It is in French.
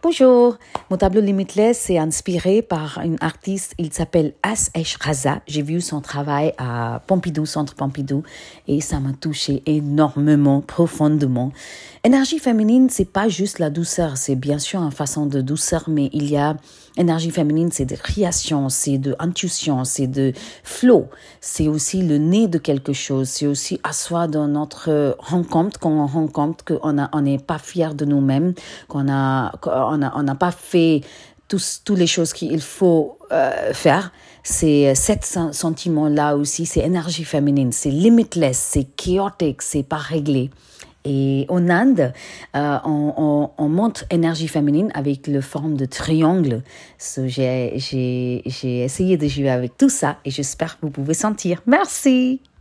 Bonjour, mon tableau Limitless est inspiré par une artiste, il s'appelle As-Esh Raza. J'ai vu son travail à Pompidou, Centre Pompidou, et ça m'a touché énormément, profondément. Énergie féminine, c'est pas juste la douceur, c'est bien sûr une façon de douceur, mais il y a énergie féminine, c'est de création, c'est de intuition, c'est de flow, c'est aussi le nez de quelque chose, c'est aussi asseoir dans notre rencontre, quand on rencontre qu'on n'est pas fier de nous-mêmes, qu'on n'a pas fait tous les choses qu'il faut faire. C'est cet sentiment-là aussi, c'est énergie féminine, c'est limitless, c'est chaotique, c'est pas réglé. Et en Inde, on montre énergie féminine avec la forme de triangle. J'ai essayé de jouer avec tout ça et j'espère que vous pouvez sentir. Merci.